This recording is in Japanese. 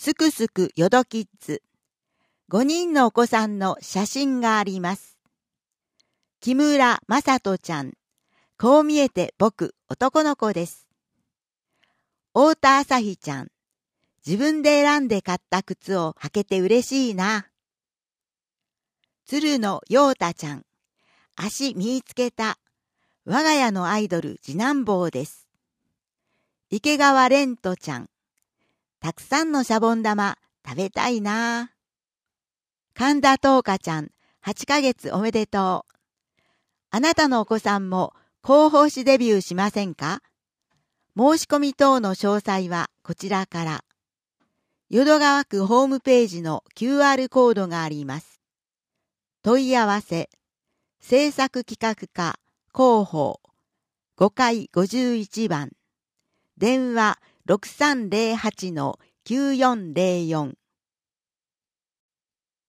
すくすくよどキッズ。5人のお子さんの写真があります。木村正人ちゃん。こう見えて僕、男の子です。太田朝日ちゃん。自分で選んで買った靴を履けて嬉しいな。鶴野陽太ちゃん。足見つけた。我が家のアイドル次男坊です。池川蓮人ちゃん。たくさんのシャボン玉食べたいな。神田東花ちゃん、8ヶ月おめでとう。あなたのお子さんも広報誌デビューしませんか？申し込み等の詳細はこちらから。淀川区ホームページの QR コードがあります。問い合わせ、制作企画課広報5階51番。電話 6308-9404